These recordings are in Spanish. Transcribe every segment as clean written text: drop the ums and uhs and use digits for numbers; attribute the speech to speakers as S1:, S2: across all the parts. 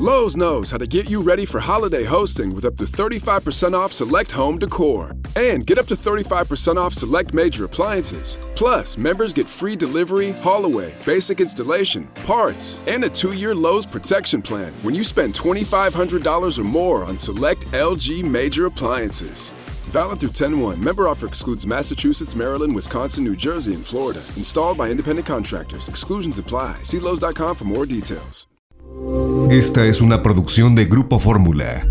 S1: Lowe's knows how to get you ready for holiday hosting with up to 35% off select home decor. And get up to 35% off select major appliances. Plus, members get free delivery, haul away, basic installation, parts, and a 2-year Lowe's protection plan when you spend $2,500 or more on select LG major appliances. Valid through 10/1. Member offer excludes Massachusetts, Maryland, Wisconsin, New Jersey, and Florida. Installed by independent contractors. Exclusions apply. See Lowe's.com for more details.
S2: Esta es una producción de Grupo Fórmula.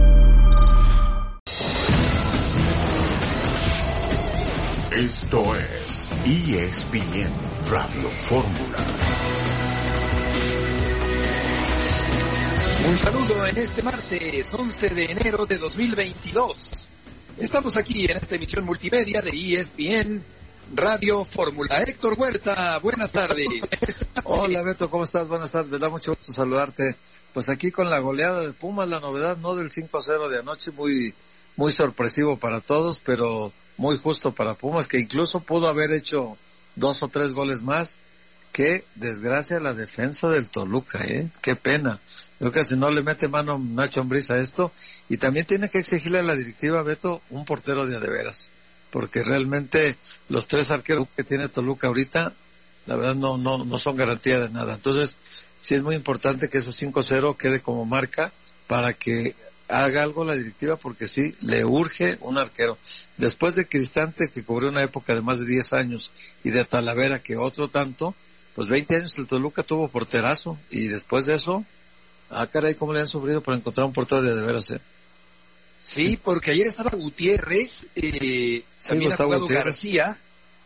S3: Esto es ESPN Radio Fórmula.
S4: Un saludo en este martes 11 de enero de 2022. Estamos aquí en esta emisión multimedia de ESPN Radio Fórmula. Héctor Huerta, buenas tardes.
S5: Hola Beto, ¿cómo estás? Buenas tardes, me da mucho gusto saludarte. Pues aquí con la goleada de Pumas, la novedad, ¿no? Del 5-0 de anoche, muy sorpresivo para todos, pero muy justo para Pumas, que incluso pudo haber hecho 2 o 3 goles más. Qué desgracia la defensa del Toluca, qué pena. Creo que si no le mete mano Nacho Ambriz a esto, y también tiene que exigirle a la directiva, Beto, un portero de veras, porque realmente los 3 arqueros que tiene Toluca ahorita, la verdad no son garantía de nada. Entonces, sí es muy importante que ese 5-0 quede como marca para que haga algo la directiva, porque sí, le urge un arquero. Después de Cristante, que cubrió una época de más de 10 años, y de Talavera, que otro tanto, pues 20 años el Toluca tuvo porterazo, y después de eso, caray, cómo le han sufrido para encontrar un portero de veras,
S4: Sí, porque ayer estaba Gutiérrez, también ha jugado
S5: García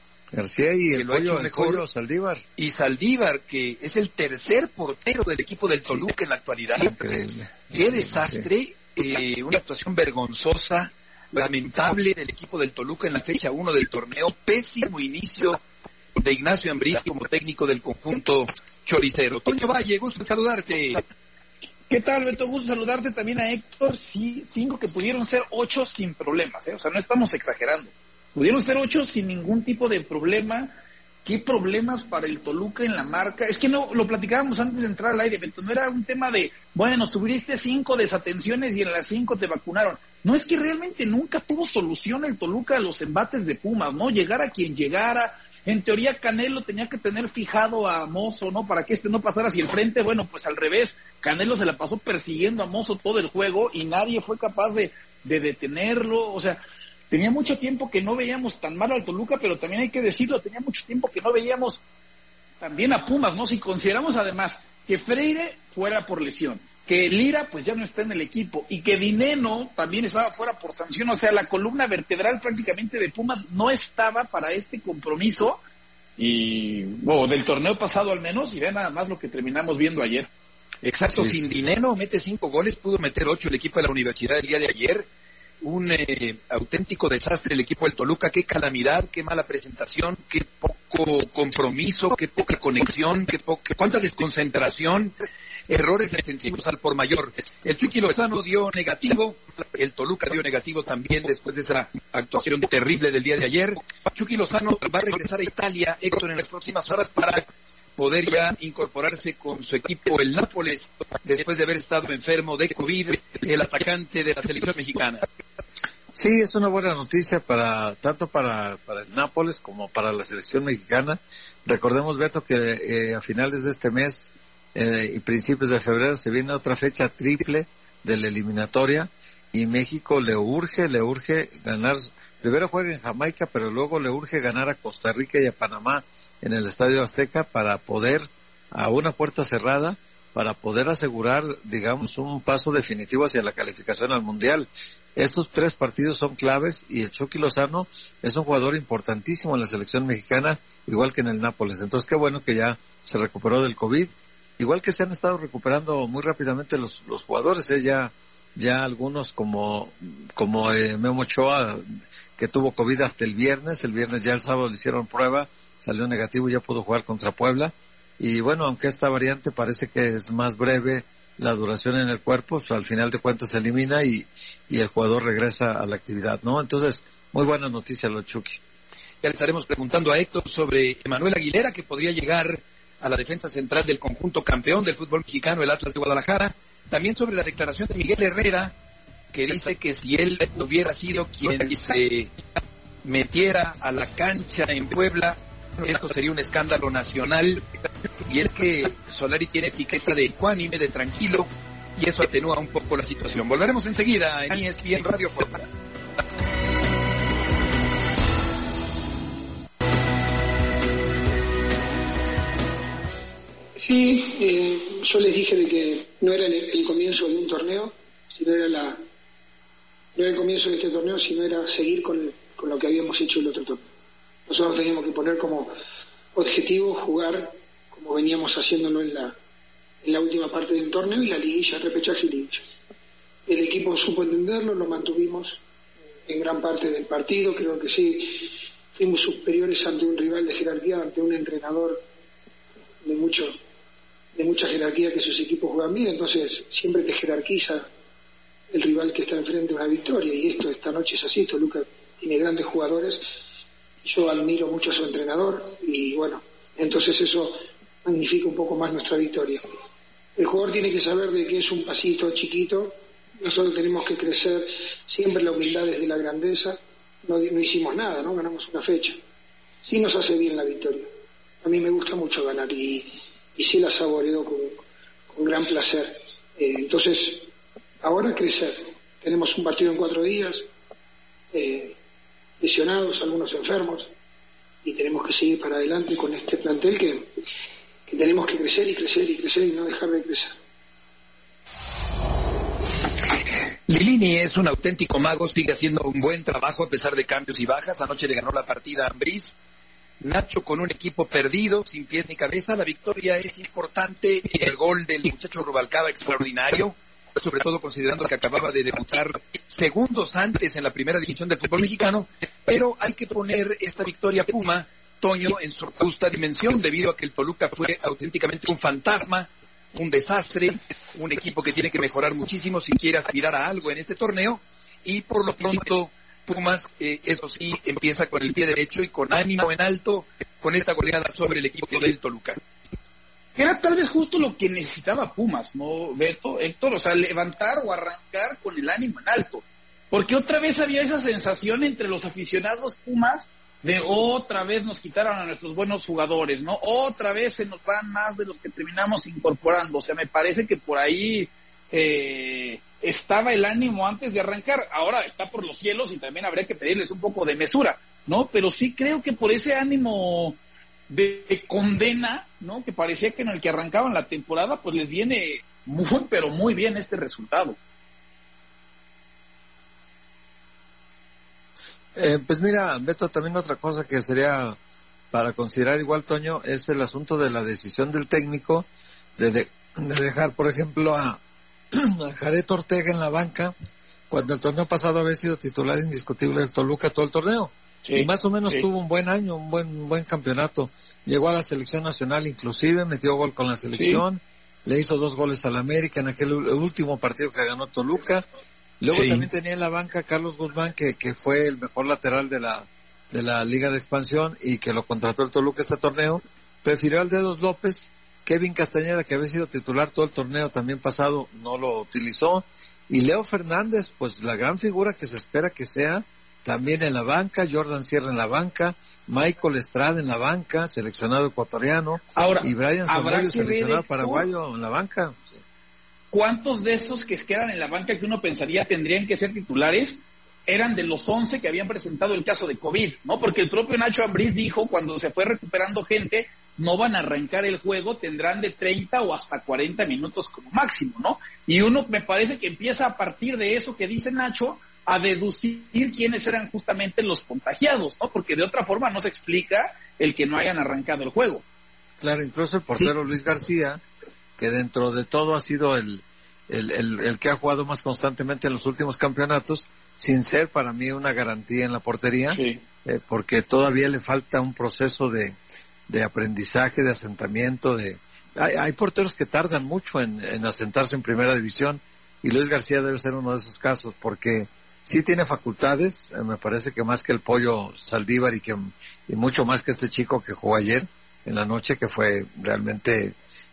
S5: y el pollo Saldívar.
S4: Y Saldívar, que es el tercer portero del equipo del Toluca en la actualidad.
S5: Increíble.
S4: Qué desastre, una actuación vergonzosa, lamentable del equipo del Toluca en la fecha 1 del torneo. Pésimo inicio de Ignacio Ambriz como técnico del conjunto choricero. Toño Valle, gusto en saludarte.
S6: ¿Qué tal, Beto? Gusto saludarte también a Héctor. Sí, 5 que pudieron ser 8 sin problemas, O sea, no estamos exagerando. Pudieron ser 8 sin ningún tipo de problema. ¿Qué problemas para el Toluca en la marca? Es que no, lo platicábamos antes de entrar al aire, Beto. No era un tema de, bueno, tuviste 5 desatenciones y en las 5 te vacunaron. No, es que realmente nunca tuvo solución el Toluca a los embates de Pumas, ¿no? Llegara quien llegara. En teoría Canelo tenía que tener fijado a Mozo, ¿no? Para que no pasara hacia el frente. Bueno, pues al revés. Canelo se la pasó persiguiendo a Mozo todo el juego y nadie fue capaz de detenerlo. O sea, tenía mucho tiempo que no veíamos tan mal al Toluca, pero también hay que decirlo, tenía mucho tiempo que no veíamos también a Pumas, ¿no? Si consideramos además que Freire fuera por lesión, que Lira pues ya no está en el equipo y que Dineno también estaba fuera por sanción, o sea, la columna vertebral prácticamente de Pumas no estaba para este compromiso o del torneo pasado al menos, y vean nada más lo que terminamos viendo ayer.
S4: Exacto, sí. Sin Dineno mete 5 goles, pudo meter 8 el equipo de la Universidad el día de ayer. Un auténtico desastre el equipo del Toluca, qué calamidad, qué mala presentación, qué poco compromiso, qué poca conexión, cuánta desconcentración, errores defensivos al por mayor. El Chucky Lozano dio negativo, el Toluca dio negativo también después de esa actuación terrible del día de ayer. Chucky Lozano va a regresar a Italia, Héctor, en las próximas horas para poder ya incorporarse con su equipo, el Nápoles, después de haber estado enfermo de COVID, el atacante de la selección mexicana.
S5: Sí, es una buena noticia tanto para el Nápoles como para la selección mexicana. Recordemos, Beto, que a finales de este mes y principios de febrero se viene otra fecha triple de la eliminatoria y México le urge ganar. Primero juega en Jamaica, pero luego le urge ganar a Costa Rica y a Panamá en el Estadio Azteca para poder, a una puerta cerrada, para poder asegurar, digamos, un paso definitivo hacia la calificación al Mundial. Estos 3 partidos son claves y el Chucky Lozano es un jugador importantísimo en la selección mexicana, igual que en el Nápoles. Entonces, qué bueno que ya se recuperó del COVID, igual que se han estado recuperando muy rápidamente los jugadores, ya algunos como Memo Ochoa, que tuvo COVID hasta el viernes ya el sábado le hicieron prueba, salió negativo y ya pudo jugar contra Puebla. Y bueno, aunque esta variante parece que es más breve la duración en el cuerpo, al final de cuentas se elimina y el jugador regresa a la actividad, ¿no? Entonces, muy buena noticia lo Chucky.
S4: Ya le estaremos preguntando a Héctor sobre Emanuel Aguilera, que podría llegar a la defensa central del conjunto campeón del fútbol mexicano, el Atlas de Guadalajara. También sobre la declaración de Miguel Herrera, que dice que si él hubiera sido quien se metiera a la cancha en Puebla, esto sería un escándalo nacional. Y es que Solari tiene etiqueta de ecuánime, de tranquilo, y eso atenúa un poco la situación. Volveremos enseguida en ESPN Radio Fórmula.
S7: Sí, yo les dije de que no era el comienzo de un torneo, sino era no era el comienzo de este torneo, sino era seguir con lo que habíamos hecho el otro torneo. Nosotros teníamos que poner como objetivo jugar como veníamos haciéndolo en la última parte del torneo y la liguilla, repechaje y liguilla. El equipo supo entenderlo, lo mantuvimos en gran parte del partido, creo que sí, fuimos superiores ante un rival de jerarquía, ante un entrenador de mucha jerarquía, que sus equipos juegan bien, entonces siempre te jerarquiza el rival que está enfrente de una victoria, y esta noche es así. Toluca tiene grandes jugadores, yo admiro mucho a su entrenador, y bueno, entonces eso magnifica un poco más nuestra victoria. El jugador tiene que saber de que es un pasito chiquito, nosotros tenemos que crecer, siempre la humildad desde la grandeza. No hicimos nada, ¿no? Ganamos una fecha, sí nos hace bien la victoria, a mí me gusta mucho ganar y sí la saboreo con gran placer. Entonces, ahora crecer. Tenemos un partido en 4 días, lesionados, algunos enfermos, y tenemos que seguir para adelante con este plantel que tenemos que crecer y crecer y crecer y no dejar de crecer.
S4: Lilini es un auténtico mago, sigue haciendo un buen trabajo a pesar de cambios y bajas. Anoche le ganó la partida a Ambriz. Nacho con un equipo perdido, sin pies ni cabeza. La victoria es importante, el gol del muchacho Rubalcaba extraordinario, sobre todo considerando que acababa de debutar segundos antes en la primera división del fútbol mexicano, pero hay que poner esta victoria Puma, Toño, en su justa dimensión, debido a que el Toluca fue auténticamente un fantasma, un desastre, un equipo que tiene que mejorar muchísimo si quiere aspirar a algo en este torneo, y por lo pronto Pumas, eso sí, empieza con el pie derecho y con ánimo en alto con esta goleada sobre el equipo del Toluca.
S6: Era tal vez justo lo que necesitaba Pumas, ¿no, Beto? Héctor, o sea, levantar o arrancar con el ánimo en alto. Porque otra vez había esa sensación entre los aficionados Pumas de otra vez nos quitaron a nuestros buenos jugadores, ¿no? Otra vez se nos van más de los que terminamos incorporando. O sea, me parece que por ahí estaba el ánimo antes de arrancar. Ahora está por los cielos y también habría que pedirles un poco de mesura, ¿no? Pero sí creo que por ese ánimo de condena, ¿no?, que parecía que en el que arrancaban la temporada, pues les viene muy, pero muy bien este resultado.
S5: Pues mira, Beto, también otra cosa que sería para considerar igual, Toño, es el asunto de la decisión del técnico de dejar, por ejemplo, a Jared Ortega en la banca, cuando el torneo pasado había sido titular indiscutible del Toluca todo el torneo. Sí, y más o menos tuvo un buen año, un buen campeonato. Llegó a la selección nacional inclusive, metió gol con la selección, le hizo 2 goles al América en aquel último partido que ganó Toluca. Luego también tenía en la banca a Carlos Guzmán, que fue el mejor lateral de la Liga de Expansión y que lo contrató el Toluca este torneo. Prefirió al Dedos López. Kevin Castañeda, que había sido titular todo el torneo también pasado, no lo utilizó. Y Leo Fernández, pues la gran figura que se espera que sea, también en la banca. Jordan Sierra en la banca, Michael Estrada en la banca, seleccionado ecuatoriano.
S6: Ahora,
S5: y Brian Zambrano, seleccionado paraguayo, en la banca. Sí.
S6: ¿Cuántos de esos que quedan en la banca que uno pensaría tendrían que ser titulares eran de los 11 que habían presentado el caso de COVID, ¿no? Porque el propio Nacho Ambriz dijo, cuando se fue recuperando gente, no van a arrancar el juego, tendrán de 30 o hasta 40 minutos como máximo, ¿no? Y uno me parece que empieza a partir de eso que dice Nacho a deducir quiénes eran justamente los contagiados, ¿no? Porque de otra forma no se explica el que no hayan arrancado el juego.
S5: Claro, incluso el portero Luis García, que dentro de todo ha sido el que ha jugado más constantemente en los últimos campeonatos, sin ser para mí una garantía en la portería, porque todavía le falta un proceso de aprendizaje, de asentamiento, hay porteros que tardan mucho en asentarse en primera división, y Luis García debe ser uno de esos casos, porque sí tiene facultades, me parece que más que el Pollo Saldívar y mucho más que este chico que jugó ayer en la noche, que fue realmente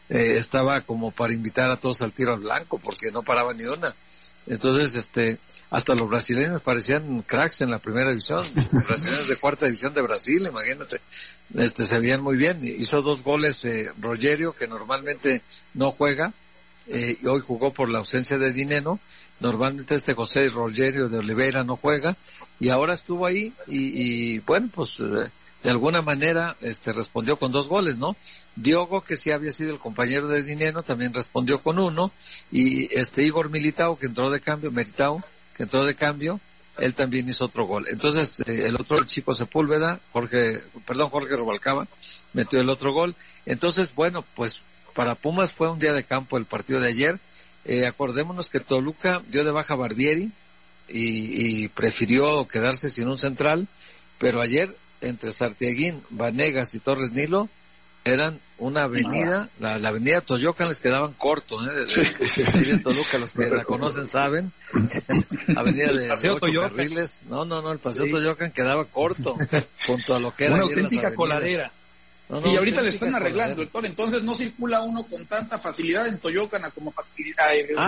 S5: estaba como para invitar a todos al tiro al blanco, porque no paraba ni una. Entonces, hasta los brasileños parecían cracks en la primera división, los brasileños de cuarta división de Brasil, imagínate, se veían muy bien. Hizo 2 goles Rogerio, que normalmente no juega, y hoy jugó por la ausencia de Dineno. Normalmente José Rogerio de Oliveira no juega, y ahora estuvo ahí, y bueno, pues de alguna manera respondió con 2 goles, ¿no? Diogo, que sí había sido el compañero de Dineno, también respondió con 1, y Igor Militao, que entró de cambio, él también hizo otro gol. Entonces, el otro chico Sepúlveda, Jorge Rubalcaba, metió el otro gol. Entonces, bueno, pues para Pumas fue un día de campo el partido de ayer. Acordémonos que Toluca dio de baja a Barbieri y prefirió quedarse sin un central, pero ayer entre Sartiaguín, Vanegas y Torres Nilo eran una avenida, la avenida Toyocan les quedaban corto, de Toluca, los que la conocen saben, avenida de 8 carriles, el paseo Toyocan quedaba corto, junto a lo que era
S6: una auténtica coladera. Y ahorita le están arreglando,
S5: coladera.
S6: Entonces no circula uno con tanta facilidad en Toyocan como facilidad.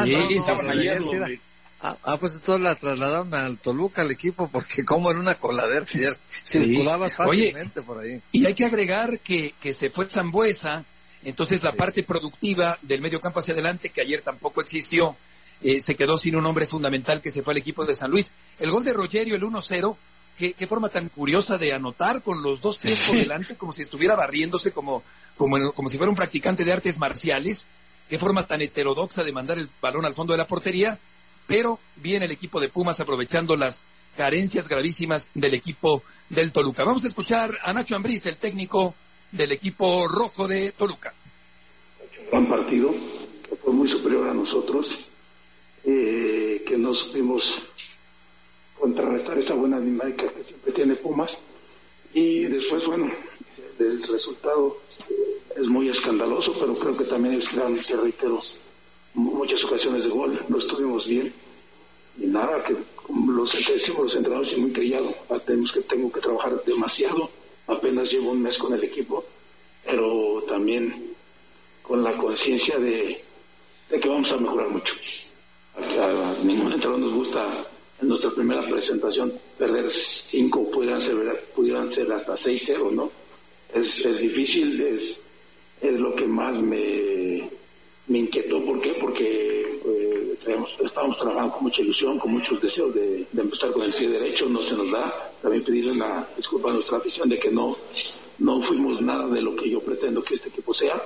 S5: Pues entonces la trasladaron al Toluca, al equipo, porque como era una coladera que ya circulaba fácilmente. Oye, por ahí.
S4: Y hay que agregar que se fue Zambuesa, entonces la parte productiva del medio campo hacia adelante, que ayer tampoco existió, se quedó sin un hombre fundamental que se fue al equipo de San Luis. El gol de Rogerio, el 1-0, qué forma tan curiosa de anotar, con los 2 pies por delante, como si estuviera barriéndose, como si fuera un practicante de artes marciales. Qué forma tan heterodoxa de mandar el balón al fondo de la portería. Pero viene el equipo de Pumas aprovechando las carencias gravísimas del equipo del Toluca. Vamos a escuchar a Nacho Ambriz, el técnico del equipo rojo de Toluca.
S8: Un gran partido, que fue muy superior a nosotros, que no supimos contrarrestar esa buena dinámica que siempre tiene Pumas. Y después, bueno, el resultado es muy escandaloso, pero creo que también es gran, te reitero, muchas ocasiones de gol, no estuvimos bien, y nada, que como los entrenadores y muy trillado, tengo que trabajar demasiado, apenas llevo un mes con el equipo, pero también con la conciencia de que vamos a mejorar mucho. A ningún entrenador nos gusta en nuestra primera presentación perder 5, pudieran ser hasta 6-0, ¿no? Es difícil, es lo que más me inquietó. ¿Por qué? Porque estábamos trabajando con mucha ilusión, con muchos deseos de empezar con el pie derecho, no se nos da. También pedirle una disculpa a nuestra afición de que no fuimos nada de lo que yo pretendo que este equipo sea.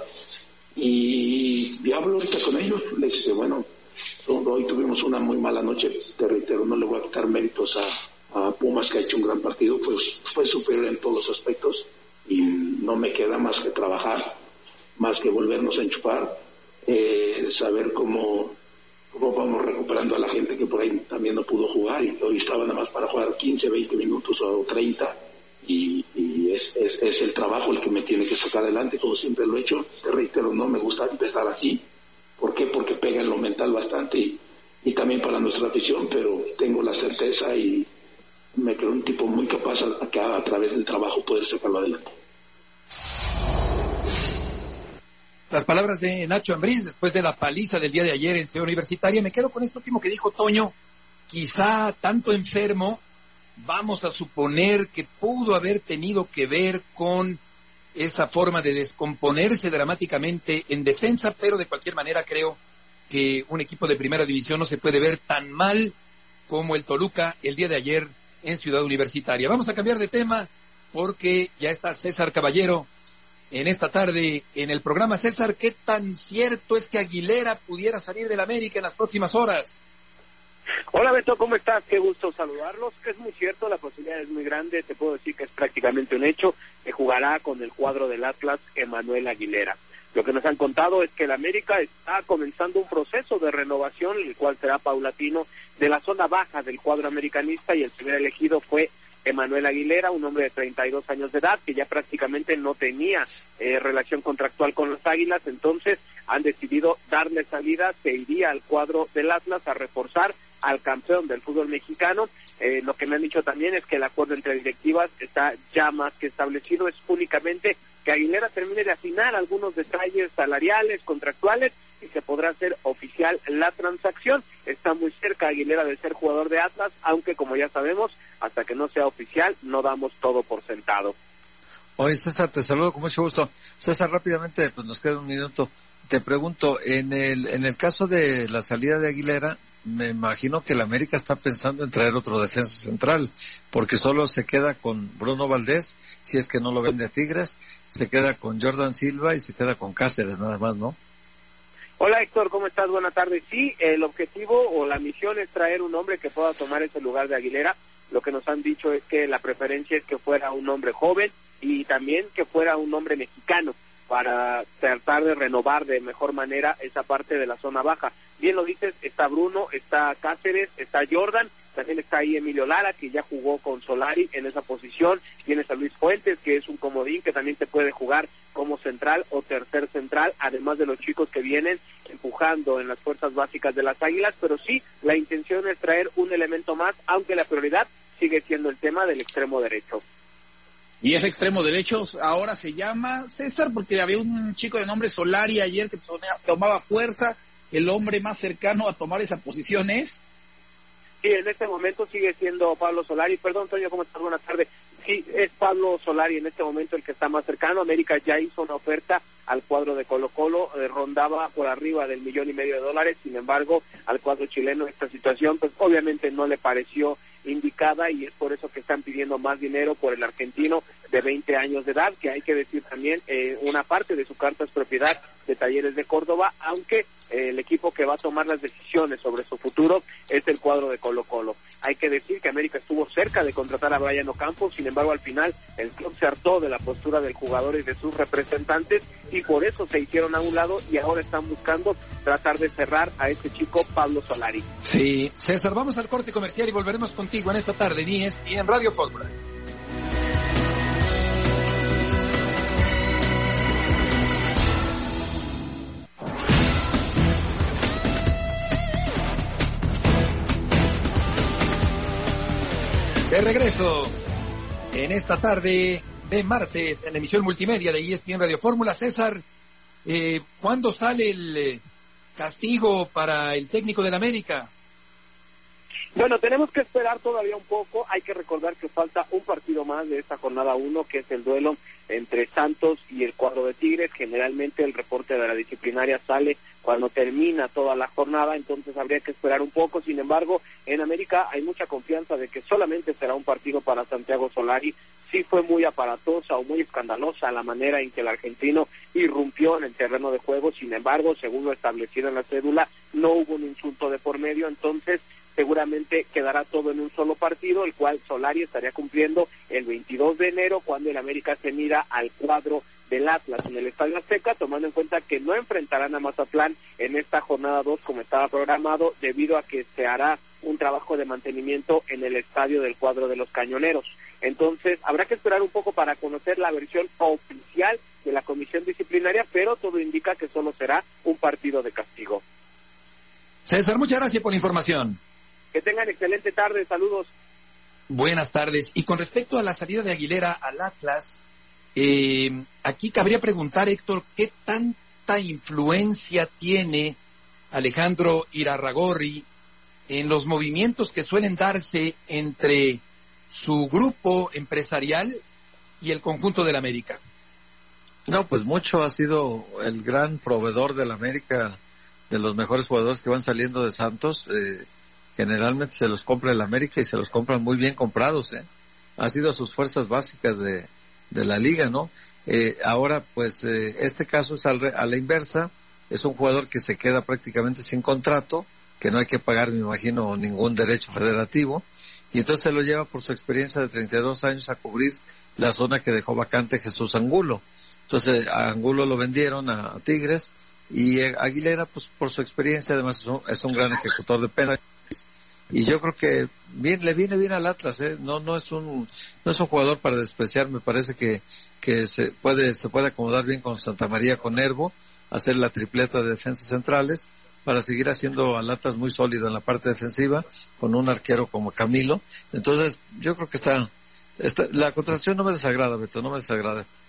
S8: Y hablo ahorita con ellos, les dice, bueno, hoy tuvimos una muy mala noche, te reitero, no le voy a quitar méritos a Pumas, que ha hecho un gran partido, pues fue superior en todos los aspectos, y no me queda más que trabajar, más que volvernos a enchufar, saber cómo vamos recuperando a la gente que por ahí también no pudo jugar, y hoy estaba nada más para jugar 15, 20 minutos o 30, y es el trabajo el que me tiene que sacar adelante, como siempre lo he hecho. Te reitero, no me gusta empezar así. ¿Por qué? Porque pega en lo mental bastante, y también para nuestra afición, pero tengo la certeza y me creo un tipo muy capaz a través del trabajo poder sacarlo adelante.
S4: Las palabras de Nacho Ambriz después de la paliza del día de ayer en Ciudad Universitaria. Me quedo con esto último que dijo Toño. Quizá tanto enfermo, vamos a suponer que pudo haber tenido que ver con esa forma de descomponerse dramáticamente en defensa, pero de cualquier manera creo que un equipo de primera división no se puede ver tan mal como el Toluca el día de ayer en Ciudad Universitaria. Vamos a cambiar de tema porque ya está César Caballero en esta tarde en el programa. César, ¿qué tan cierto es que Aguilera pudiera salir del América en las próximas horas?
S9: Hola Beto, ¿cómo estás? Qué gusto saludarlos. Que es muy cierto, la posibilidad es muy grande, te puedo decir que es prácticamente un hecho, que jugará con el cuadro del Atlas Emanuel Aguilera. Lo que nos han contado es que el América está comenzando un proceso de renovación, el cual será paulatino, de la zona baja del cuadro americanista, y el primer elegido fue Emanuel Aguilera, un hombre de 32 años de edad, que ya prácticamente no tenía relación contractual con las Águilas. Entonces han decidido darle salida, se iría al cuadro del Atlas a reforzar al campeón del fútbol mexicano. Lo que me han dicho también es que el acuerdo entre directivas está ya más que establecido, es únicamente que que Aguilera termine de afinar algunos detalles salariales, contractuales, y se podrá hacer oficial la transacción. Está muy cerca Aguilera de ser jugador de Atlas, aunque como ya sabemos, hasta que no sea oficial, no damos todo por sentado.
S5: Oye, César, te saludo con mucho gusto. César, rápidamente, pues nos queda un minuto. Te pregunto, en el caso de la salida de Aguilera, me imagino que el América está pensando en traer otro defensa central, porque solo se queda con Bruno Valdés, si es que no lo vende a Tigres, se queda con Jordan Silva y se queda con Cáceres, nada más, ¿no?
S9: Hola Héctor, ¿cómo estás? Buenas tardes. Sí, el objetivo o la misión es traer un hombre que pueda tomar ese lugar de Aguilera. Lo que nos han dicho es que la preferencia es que fuera un hombre joven y también que fuera un hombre mexicano para tratar de renovar de mejor manera esa parte de la zona baja. Bien lo dices, está Bruno, está Cáceres, está Jordan, también está ahí Emilio Lara, que ya jugó con Solari en esa posición, tienes a Luis Fuentes, que es un comodín que también te puede jugar como central o tercer central, además de los chicos que vienen empujando en las fuerzas básicas de las Águilas, pero sí, la intención es traer un elemento más, aunque la prioridad sigue siendo el tema del extremo derecho.
S6: Y ese extremo derecho ahora se llama César, porque había un chico de nombre Solari ayer que tomaba fuerza. El hombre más cercano a tomar esa posición es...
S9: Sí, en este momento sigue siendo Pablo Solari. Perdón, Toño, ¿cómo estás? Buenas tardes. Sí, es Pablo Solari en este momento el que está más cercano. América ya hizo una oferta al cuadro de Colo-Colo, rondaba por arriba del $1,500,000. Sin embargo, al cuadro chileno esta situación, pues obviamente no le pareció indicada y es por eso que están pidiendo más dinero por el argentino de 20 años de edad, que hay que decir también una parte de su carta es propiedad de Talleres de Córdoba, aunque el equipo que va a tomar las decisiones sobre su futuro es el cuadro de Colo-Colo. Hay que decir que América estuvo cerca de contratar a Brian Ocampo, sin embargo al final el club se hartó de la postura del jugador y de sus representantes y por eso se hicieron a un lado y ahora están buscando tratar de cerrar a este chico Pablo Solari.
S4: Sí, César, vamos al corte comercial y volveremos contigo en esta tarde en ESPN Radio Fórmula. De regreso en esta tarde de martes en la emisión multimedia de ESPN Radio Fórmula. César, ¿cuándo sale el castigo para el técnico del América?
S9: Bueno, tenemos que esperar todavía un poco. Hay que recordar que falta un partido más de esta jornada 1, que es el duelo entre Santos y el cuadro de Tigres. Generalmente el reporte de la disciplinaria sale cuando termina toda la jornada, entonces habría que esperar un poco. Sin embargo, en América hay mucha confianza de que solamente será un partido para Santiago Solari. Sí fue muy aparatosa o muy escandalosa la manera en que el argentino irrumpió en el terreno de juego. Sin embargo, según lo establecido en la cédula, no hubo un insulto de por medio, entonces seguramente quedará todo en un solo partido, el cual Solari estaría cumpliendo el 22 de enero, cuando el América se mira al cuadro del Atlas en el Estadio Azteca, tomando en cuenta que no enfrentarán a Mazatlán en esta jornada 2 como estaba programado, debido a que se hará un trabajo de mantenimiento en el estadio del cuadro de los Cañoneros. Entonces, habrá que esperar un poco para conocer la versión oficial de la comisión disciplinaria, pero todo indica que solo será un partido de castigo.
S4: César, muchas gracias por la información.
S9: Que tengan excelente tarde, saludos.
S4: Buenas tardes. Y con respecto a la salida de Aguilera al Atlas, aquí cabría preguntar, Héctor, ¿qué tanta influencia tiene Alejandro Irarrágorri en los movimientos que suelen darse entre su grupo empresarial y el conjunto del América?
S5: No, pues mucho. Ha sido el gran proveedor del América, de los mejores jugadores que van saliendo de Santos. Generalmente se los compra el América y se los compran muy bien comprados, Ha sido sus fuerzas básicas de la liga, ¿no? Ahora, pues, este caso es a la inversa. Es un jugador que se queda prácticamente sin contrato, que no hay que pagar, me imagino, ningún derecho federativo, y entonces se lo lleva por su experiencia de 32 años a cubrir la zona que dejó vacante Jesús Angulo. Entonces, a Angulo lo vendieron a Tigres, y Aguilera, pues, por su experiencia, además es un gran ejecutor de penales. Y yo creo que le viene bien al Atlas, no es un jugador para despreciar. Me parece que se puede acomodar bien con Santa María, con Nervo, hacer la tripleta de defensas centrales para seguir haciendo al Atlas muy sólido en la parte defensiva, con un arquero como Camilo. Entonces, yo creo que la contratación no me desagrada, Beto, no me desagrada.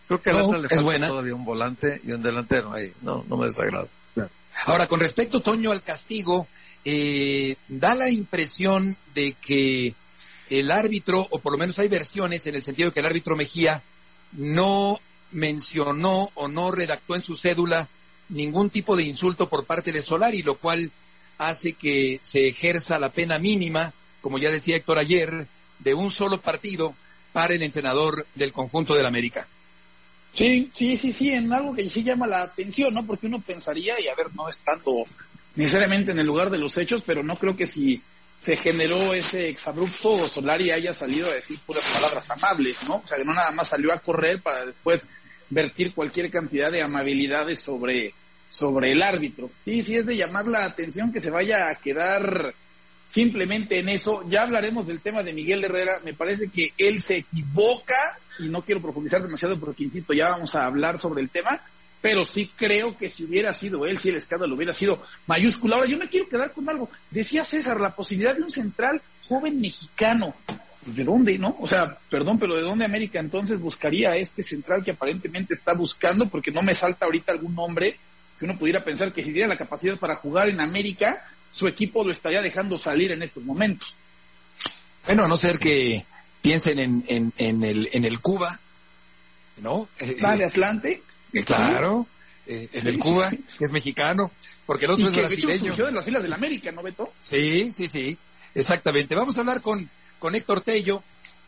S5: Creo que a Atlas le falta
S4: buena.
S5: todavía un volante y un delantero ahí. No me desagrada.
S4: Ahora, con respecto, Toño, al castigo, da la impresión de que el árbitro, o por lo menos hay versiones en el sentido de que el árbitro Mejía no mencionó o no redactó en su cédula ningún tipo de insulto por parte de Solari, lo cual hace que se ejerza la pena mínima, como ya decía Héctor ayer, de un solo partido para el entrenador del conjunto del América.
S6: Sí, en algo que sí llama la atención, ¿no? Porque uno pensaría, y a ver, no es tanto necesariamente en el lugar de los hechos, pero no creo que si se generó ese exabrupto, Solari haya salido a decir puras palabras amables, ¿no? O sea, que no nada más salió a correr para después vertir cualquier cantidad de amabilidades sobre el árbitro. Sí, es de llamar la atención que se vaya a quedar simplemente en eso. Ya hablaremos del tema de Miguel Herrera. Me parece que él se equivoca, y no quiero profundizar demasiado porque, insisto, ya vamos a hablar sobre el tema, pero sí creo que si hubiera sido él, si el escándalo hubiera sido mayúsculo. Ahora, yo me quiero quedar con algo. Decía César, la posibilidad de un central joven mexicano. ¿De dónde, no? O sea, perdón, pero ¿de dónde América entonces buscaría a este central que aparentemente está buscando? Porque no me salta ahorita algún nombre que uno pudiera pensar que si tiene la capacidad para jugar en América, su equipo lo estaría dejando salir en estos momentos.
S4: Bueno, a no ser que piensen en el Cuba, ¿no?
S6: ¿De Atlante?
S4: Claro, en el Cuba, que es mexicano, porque el otro es brasileño.
S6: De hecho, surgió de las filas del América, ¿no, Beto?
S4: Sí, exactamente. Vamos a hablar con Héctor Tello,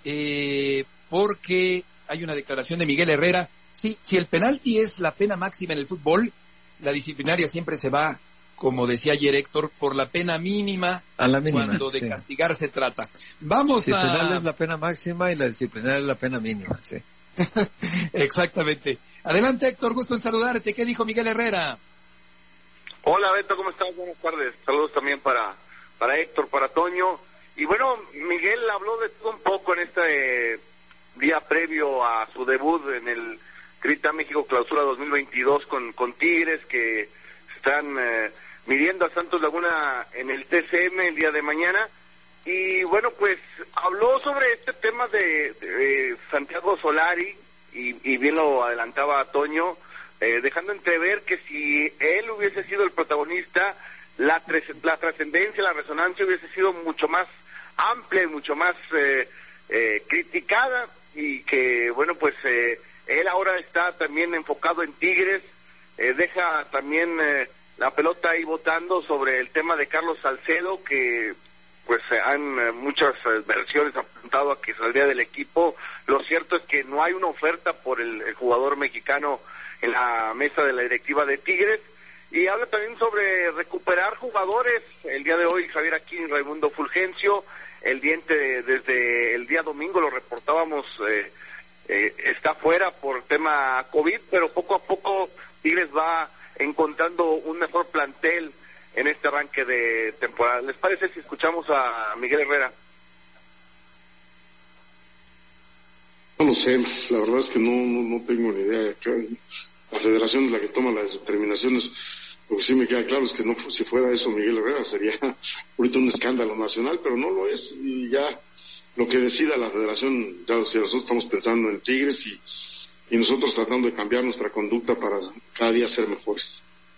S4: porque hay una declaración de Miguel Herrera. Sí, si el penalti es la pena máxima en el fútbol, la disciplinaria siempre se va, como decía ayer Héctor, por la pena mínima,
S5: a la mínima
S4: cuando de castigar se trata. Vamos
S5: a... El penal es la pena máxima y la disciplinaria es la pena mínima, sí.
S4: Exactamente. Adelante, Héctor, gusto en saludarte. ¿Qué dijo Miguel Herrera?
S10: Hola, Beto, ¿cómo estás? Buenas tardes. Saludos también para Héctor, para Toño. Y bueno, Miguel habló de todo un poco en este día previo a su debut en el Grita México Clausura 2022 con Tigres, que están midiendo a Santos Laguna en el TCM el día de mañana. Y bueno, pues habló sobre este tema de Santiago Solari, y bien lo adelantaba Toño, dejando entrever que si él hubiese sido el protagonista, la trascendencia, la resonancia hubiese sido mucho más amplia y mucho más criticada, y que bueno, pues él ahora está también enfocado en Tigres, deja también la pelota ahí votando sobre el tema de Carlos Salcedo, que pues han muchas versiones apuntado a que saldría del equipo. Lo cierto es que no hay una oferta por el jugador mexicano en la mesa de la directiva de Tigres, y habla también sobre recuperar jugadores. El día de hoy Javier Aquín y Raimundo Fulgencio, el diente desde el día domingo lo reportábamos, está fuera por tema COVID, pero poco a poco Tigres va encontrando un mejor plantel en este arranque de temporada. ¿Les parece si escuchamos a Miguel Herrera?
S11: No lo sé, la verdad es que no tengo ni idea. La federación es la que toma las determinaciones. Lo que sí me queda claro es que no, si fuera eso Miguel Herrera sería ahorita un escándalo nacional, pero no lo es, y ya lo que decida la federación, ya si nosotros estamos pensando en Tigres y nosotros tratando de cambiar nuestra conducta para cada día ser mejores.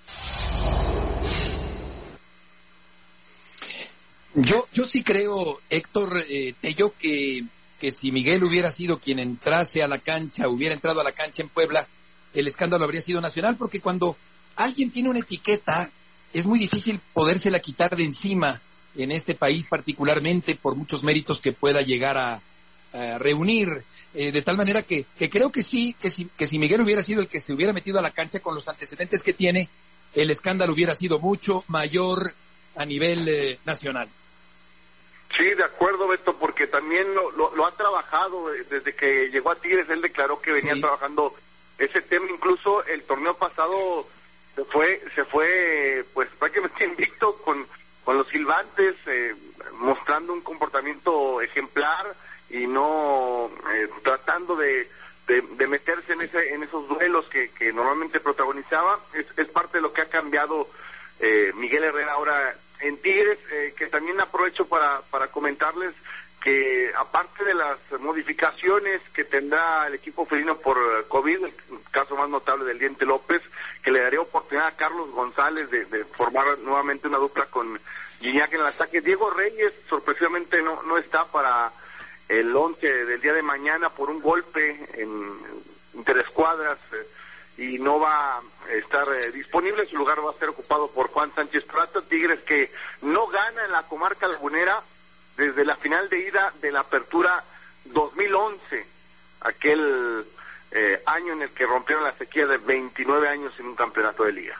S4: Yo sí creo, Héctor Tello, que si Miguel hubiera sido quien entrase a la cancha, hubiera entrado a la cancha en Puebla, el escándalo habría sido nacional, porque cuando alguien tiene una etiqueta, es muy difícil podérsela quitar de encima en este país, particularmente por muchos méritos que pueda llegar a reunir, de tal manera que creo que sí, que si Miguel hubiera sido el que se hubiera metido a la cancha con los antecedentes que tiene, el escándalo hubiera sido mucho mayor a nivel nacional.
S10: Sí, de acuerdo, Beto, porque también lo ha trabajado desde que llegó a Tigres. Él declaró que venía trabajando ese tema. Incluso el torneo pasado se fue pues prácticamente invicto con los silbantes, mostrando un comportamiento ejemplar y no tratando de meterse en esos duelos que normalmente protagonizaba. Es parte de lo que ha cambiado Miguel Herrera ahora en Tigres, que también aprovecho para comentarles que aparte de las modificaciones lesiones que tendrá el equipo felino por COVID, el caso más notable del Diente López, que le daría oportunidad a Carlos González de formar nuevamente una dupla con Gignac en el ataque. Diego Reyes sorpresivamente no está para el 11 del día de mañana por un golpe en interescuadras y no va a estar disponible. Su lugar va a ser ocupado por Juan Sánchez Plata. Tigres que no gana en la comarca lagunera desde la final de ida de la Apertura 2011, aquel año en el que rompieron la sequía de 29 años en un campeonato de liga.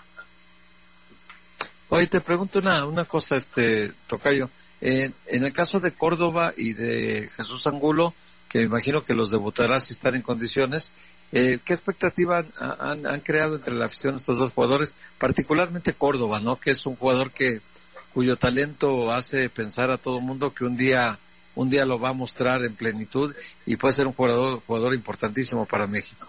S5: Oye, te pregunto una cosa, tocayo. En el caso de Córdoba y de Jesús Angulo, que me imagino que los debutará si están en condiciones, ¿qué expectativa han creado entre la afición estos dos jugadores? Particularmente Córdoba, ¿no? Que es un jugador cuyo talento hace pensar a todo mundo que un día lo va a mostrar en plenitud y puede ser un jugador importantísimo para México.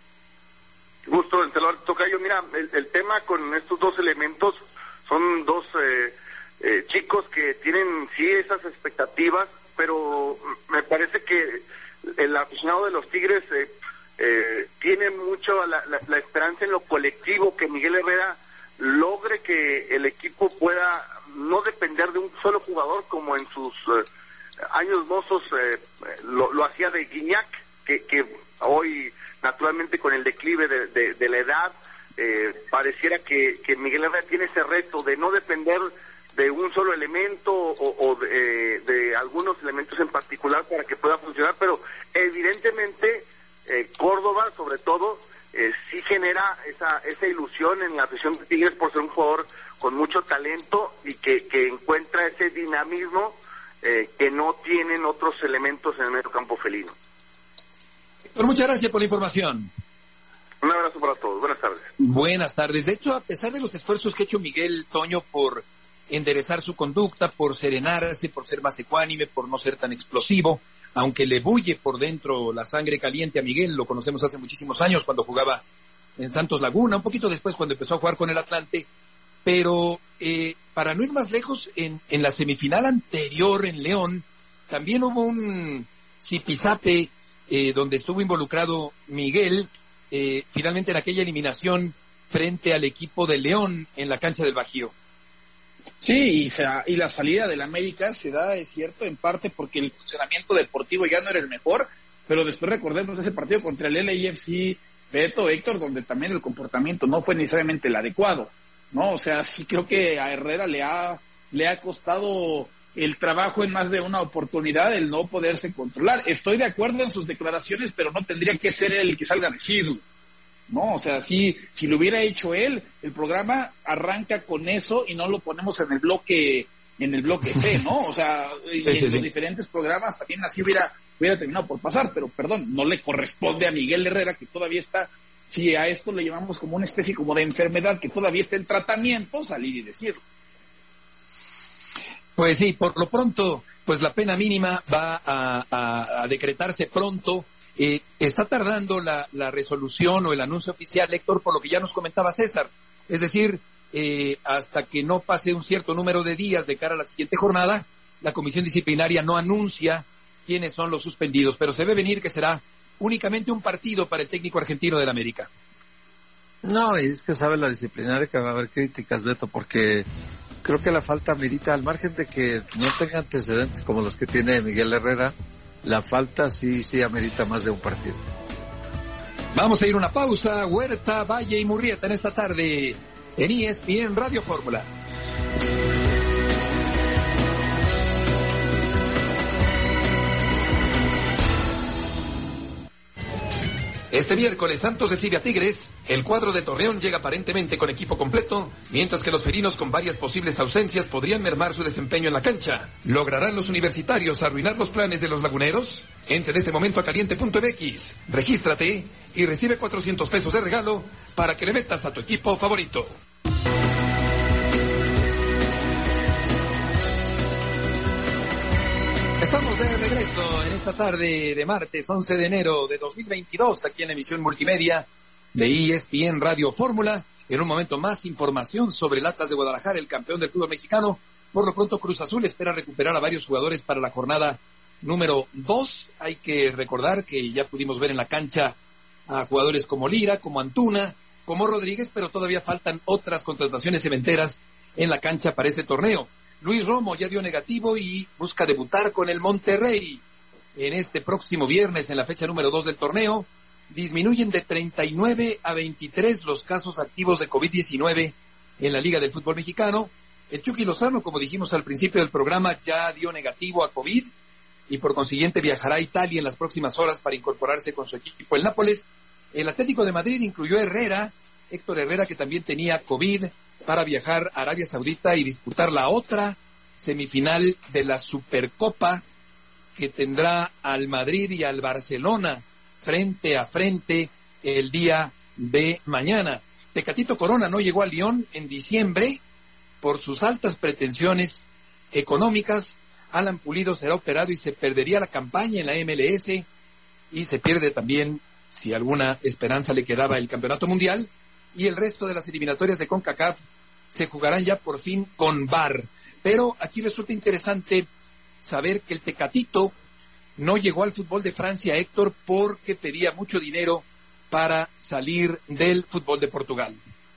S10: Gusto en saludar, tocayo. Mira, el tema con estos dos elementos son dos chicos que tienen sí esas expectativas, pero me parece que el aficionado de los Tigres tiene mucho la esperanza en lo colectivo, que Miguel Herrera logre que el equipo pueda no depender de un solo jugador como en sus años mozos lo hacía de Gignac, que hoy naturalmente con el declive de la edad pareciera que Miguel Herrera tiene ese reto de no depender de un solo elemento o de algunos elementos en particular para que pueda funcionar, pero evidentemente Córdoba sobre todo sí genera esa ilusión en la afición de Tigres por ser un jugador con mucho talento y que encuentra ese dinamismo que no tienen otros elementos en el medio campo felino.
S4: Héctor, muchas gracias por la información.
S10: Un abrazo para todos. Buenas tardes.
S4: Buenas tardes. De hecho, a pesar de los esfuerzos que ha hecho Miguel Toño por enderezar su conducta, por serenarse, por ser más ecuánime, por no ser tan explosivo, aunque le bulle por dentro la sangre caliente a Miguel, lo conocemos hace muchísimos años cuando jugaba en Santos Laguna, un poquito después cuando empezó a jugar con el Atlante, pero para no ir más lejos, en la semifinal anterior en León, también hubo un zipizape donde estuvo involucrado Miguel, finalmente en aquella eliminación frente al equipo de León en la cancha del Bajío.
S6: Sí, y la salida del América se da, es cierto, en parte porque el funcionamiento deportivo ya no era el mejor, pero después recordemos ese partido contra el LAFC, Beto, Héctor, donde también el comportamiento no fue necesariamente el adecuado, ¿no? O sea, sí creo que a Herrera le ha costado el trabajo en más de una oportunidad el no poderse controlar. Estoy de acuerdo en sus declaraciones, pero no tendría que ser él el que salga a decirlo. No, o sea, si lo hubiera hecho él, el programa arranca con eso y no lo ponemos en el bloque C, ¿no? O sea, en los diferentes programas también así hubiera terminado por pasar, pero perdón, no le corresponde a Miguel Herrera, que todavía está, si a esto le llamamos como una especie como de enfermedad que todavía está en tratamiento, salir y decirlo.
S4: Pues sí, por lo pronto, pues la pena mínima va a decretarse pronto. Está tardando la resolución o el anuncio oficial, Héctor, por lo que ya nos comentaba César. Es decir, hasta que no pase un cierto número de días de cara a la siguiente jornada, la comisión disciplinaria no anuncia quiénes son los suspendidos, pero se ve venir que será únicamente un partido para el técnico argentino del América.
S5: No, y es que sabe la disciplinaria que va a haber críticas, Beto, porque creo que la falta amerita, al margen de que no tenga antecedentes como los que tiene Miguel Herrera, la falta sí amerita más de un partido.
S4: Vamos a ir a una pausa. Huerta, Valle y Murrieta en esta tarde en ESPN Radio Fórmula. Este miércoles Santos recibe a Tigres, el cuadro de Torreón llega aparentemente con equipo completo, mientras que los felinos con varias posibles ausencias podrían mermar su desempeño en la cancha. ¿Lograrán los universitarios arruinar los planes de los laguneros? Entra en este momento a caliente.mx, regístrate y recibe $400 de regalo para que le metas a tu equipo favorito. Estamos de regreso en esta tarde de martes 11 de enero de 2022 aquí en la emisión multimedia de ESPN Radio Fórmula. En un momento más información sobre el Atlas de Guadalajara, el campeón del fútbol mexicano. Por lo pronto Cruz Azul espera recuperar a varios jugadores para la jornada número 2. Hay que recordar que ya pudimos ver en la cancha a jugadores como Lira, como Antuna, como Rodríguez, pero todavía faltan otras contrataciones cementeras en la cancha para este torneo. Luis Romo ya dio negativo y busca debutar con el Monterrey en este próximo viernes en la fecha número 2 del torneo. Disminuyen de 39 a 23 los casos activos de COVID-19 en la Liga del Fútbol Mexicano. El Chucky Lozano, como dijimos al principio del programa, ya dio negativo a COVID y por consiguiente viajará a Italia en las próximas horas para incorporarse con su equipo el Nápoles. El Atlético de Madrid incluyó a Héctor Herrera, que también tenía COVID, para viajar a Arabia Saudita y disputar la otra semifinal de la Supercopa, que tendrá al Madrid y al Barcelona frente a frente el día de mañana. Tecatito Corona no llegó a Lyon en diciembre por sus altas pretensiones económicas. Alan Pulido será operado y se perdería la campaña en la MLS y se pierde también, si alguna esperanza le quedaba, el Campeonato Mundial, y el resto de las eliminatorias de CONCACAF se jugarán ya por fin con VAR. Pero aquí resulta interesante saber que el Tecatito no llegó al fútbol de Francia, Héctor, porque pedía mucho dinero para salir del fútbol de Portugal.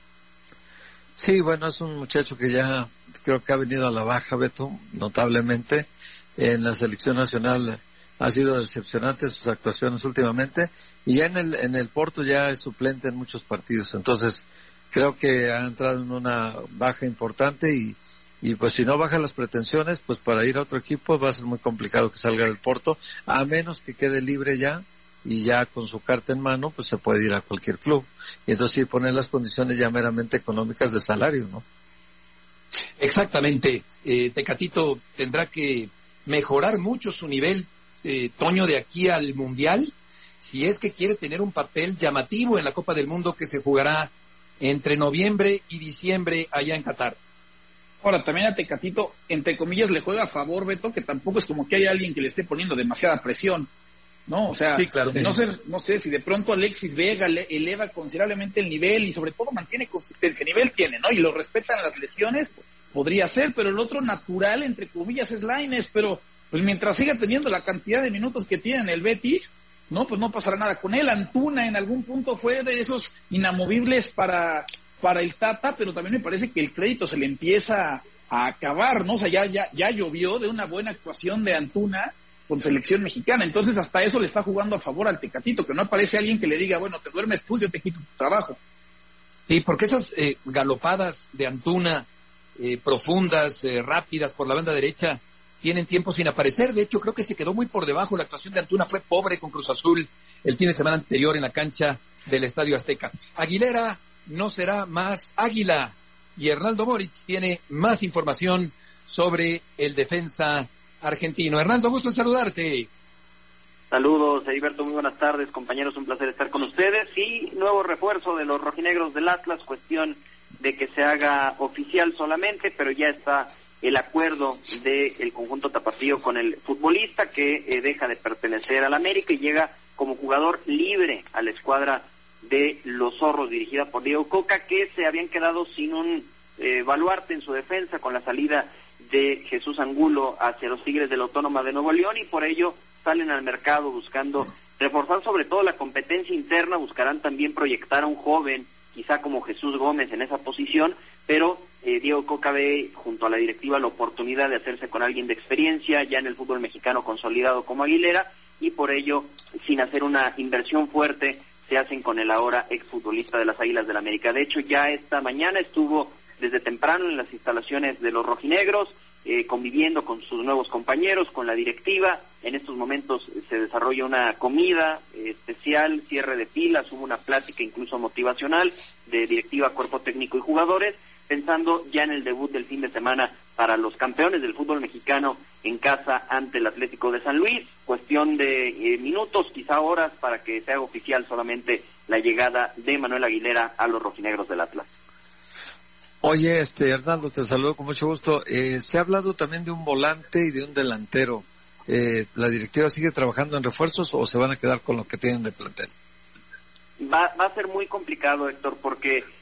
S5: Sí, bueno, es un muchacho que ya creo que ha venido a la baja, Beto, notablemente. En la selección nacional ha sido decepcionante sus actuaciones últimamente, y ya en el Porto ya es suplente en muchos partidos. Entonces, creo que ha entrado en una baja importante y pues si no baja las pretensiones, pues para ir a otro equipo va a ser muy complicado que salga del Porto, a menos que quede libre ya, y ya con su carta en mano, pues se puede ir a cualquier club. Y entonces sí poner las condiciones ya meramente económicas de salario, ¿no?
S4: Exactamente. Tecatito tendrá que mejorar mucho su nivel, Toño, de aquí al Mundial, si es que quiere tener un papel llamativo en la Copa del Mundo que se jugará entre noviembre y diciembre allá en Qatar.
S6: Ahora, también a Tecatito, entre comillas, le juega a favor, Beto, que tampoco es como que haya alguien que le esté poniendo demasiada presión, ¿no? O sea, sí, claro, no sé si de pronto Alexis Vega eleva considerablemente el nivel y sobre todo mantiene consistencia. Nivel tiene, ¿no? Y lo respetan las lesiones, podría ser, pero el otro natural, entre comillas, es Lainez, pero pues mientras siga teniendo la cantidad de minutos que tiene en el Betis, no, pues no pasará nada con él. Antuna en algún punto fue de esos inamovibles para el Tata, pero también me parece que el crédito se le empieza a acabar, ¿no? O sea, ya llovió de una buena actuación de Antuna con selección mexicana, entonces hasta eso le está jugando a favor al Tecatito, que no aparece alguien que le diga, bueno, te duermes tú, yo te quito tu trabajo.
S4: Sí, porque esas galopadas de Antuna, profundas, rápidas por la banda derecha, tienen tiempo sin aparecer. De hecho, creo que se quedó muy por debajo. La actuación de Antuna fue pobre con Cruz Azul el fin de semana anterior en la cancha del Estadio Azteca. Aguilera no será más Águila, y Hernaldo Moritz tiene más información sobre el defensa argentino. Hernaldo, gusto en saludarte.
S12: Saludos, Heriberto, muy buenas tardes, compañeros, un placer estar con ustedes. Sí, nuevo refuerzo de los rojinegros del Atlas, cuestión de que se haga oficial solamente, pero ya está el acuerdo del conjunto tapatío con el futbolista que deja de pertenecer al América y llega como jugador libre a la escuadra de los Zorros, dirigida por Diego Coca, que se habían quedado sin un baluarte en su defensa con la salida de Jesús Angulo hacia los Tigres de la Autónoma de Nuevo León, y por ello salen al mercado buscando reforzar sobre todo la competencia interna. Buscarán también proyectar a un joven, quizá como Jesús Gómez en esa posición, pero Diego Coca ve junto a la directiva la oportunidad de hacerse con alguien de experiencia ya en el fútbol mexicano consolidado como Aguilera, y por ello, sin hacer una inversión fuerte, se hacen con el ahora exfutbolista de las Águilas del América. De hecho, ya esta mañana estuvo desde temprano en las instalaciones de los rojinegros, conviviendo con sus nuevos compañeros, con la directiva. En estos momentos se desarrolla una comida especial, cierre de filas, hubo una plática incluso motivacional de directiva, cuerpo técnico y jugadores, pensando ya en el debut del fin de semana para los campeones del fútbol mexicano en casa ante el Atlético de San Luis. Cuestión de minutos, quizá horas, para que se haga oficial solamente la llegada de Manuel Aguilera a los rojinegros del Atlas.
S5: Oye, Hernando, te saludo con mucho gusto. Se ha hablado también de un volante y de un delantero. ¿La directiva sigue trabajando en refuerzos o se van a quedar con lo que tienen de plantel?
S12: Va a ser muy complicado, Héctor, porque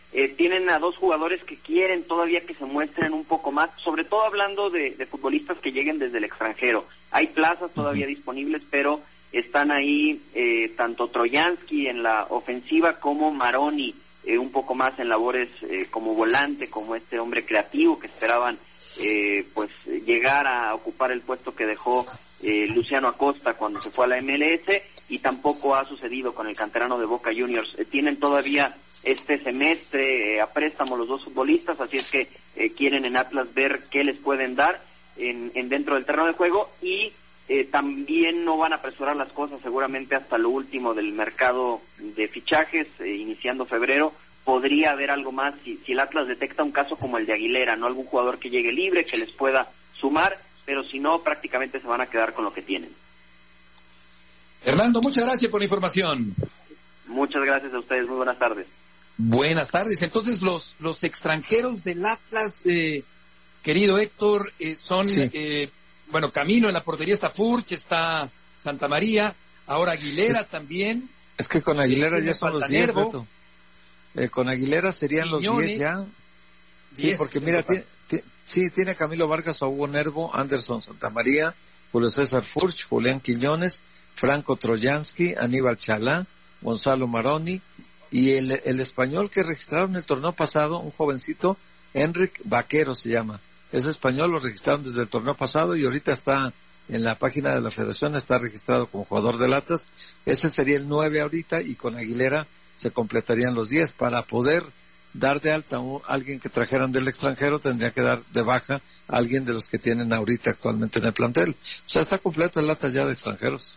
S12: tienen a dos jugadores que quieren todavía que se muestren un poco más, sobre todo hablando de futbolistas que lleguen desde el extranjero. Hay plazas todavía disponibles, pero están ahí tanto Trojansky en la ofensiva como Maroni, un poco más en labores como volante, como este hombre creativo que esperaban pues llegar a ocupar el puesto que dejó Luciano Acosta cuando se fue a la MLS, y tampoco ha sucedido con el canterano de Boca Juniors. Tienen todavía este semestre a préstamo los dos futbolistas, así es que quieren en Atlas ver qué les pueden dar en dentro del terreno de juego, y también no van a apresurar las cosas seguramente hasta lo último del mercado de fichajes, iniciando febrero. Podría haber algo más si el Atlas detecta un caso como el de Aguilera, no algún jugador que llegue libre, que les pueda sumar, pero si no, prácticamente se van a quedar con lo que tienen.
S4: Hernando, muchas gracias por la información.
S12: Muchas gracias a ustedes, muy buenas tardes.
S4: Buenas tardes. Entonces, los extranjeros del Atlas, querido Héctor, son, sí. Bueno, Camilo en la portería, está Furch, está Santa María, ahora Aguilera también.
S5: Es que con Aguilera ya son los 10, Beto. Con Aguilera serían los 10 ya. Sí, porque mira, tiene Camilo Vargas, Hugo Nervo, Anderson Santamaría, Julio César Furch, Julián Quiñones, Franco Trojansky, Aníbal Chalá, Gonzalo Maroni, y el español que registraron el torneo pasado, un jovencito, Enric Vaquero se llama. Es español, lo registraron desde el torneo pasado y ahorita está en la página de la federación, está registrado como jugador de Atlas. Ese sería el 9 ahorita, y con Aguilera se completarían los 10. Para poder dar de alta a alguien que trajeran del extranjero, tendría que dar de baja a alguien de los que tienen ahorita actualmente en el plantel. O sea, está completo el Atlas ya de extranjeros.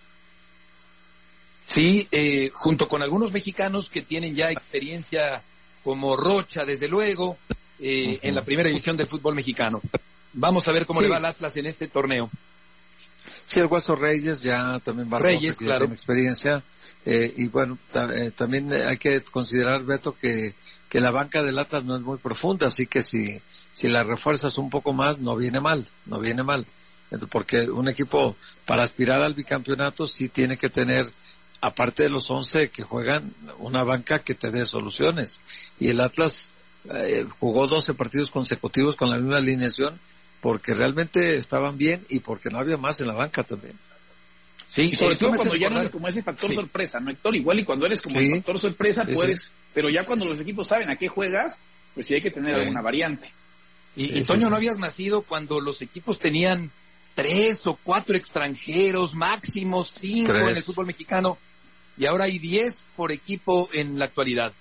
S4: Sí, junto con algunos mexicanos que tienen ya experiencia, como Rocha, desde luego, en la primera división del fútbol mexicano. Vamos a ver cómo le va al Atlas en este torneo.
S5: Sí, el Hueso Reyes ya también va
S4: Reyes, claro,
S5: tiene experiencia. Y bueno, también hay que considerar, Beto, que la banca del Atlas no es muy profunda, así que si la refuerzas un poco más, no viene mal. Porque un equipo, para aspirar al bicampeonato, sí tiene que tener, aparte de los 11 que juegan, una banca que te dé soluciones. Y el Atlas jugó 12 partidos consecutivos con la misma alineación, porque realmente estaban bien y porque no había más en la banca también.
S6: Sí, y sobre todo cuando ya no eres como ese factor sorpresa, ¿no, Héctor? Igual y cuando eres como el factor sorpresa puedes, pero ya cuando los equipos saben a qué juegas, pues sí hay que tener alguna variante.
S4: Y Toño, ¿no habías nacido cuando los equipos tenían 3 o 4 extranjeros, máximo 5 en el fútbol mexicano, y ahora hay 10 por equipo en la actualidad?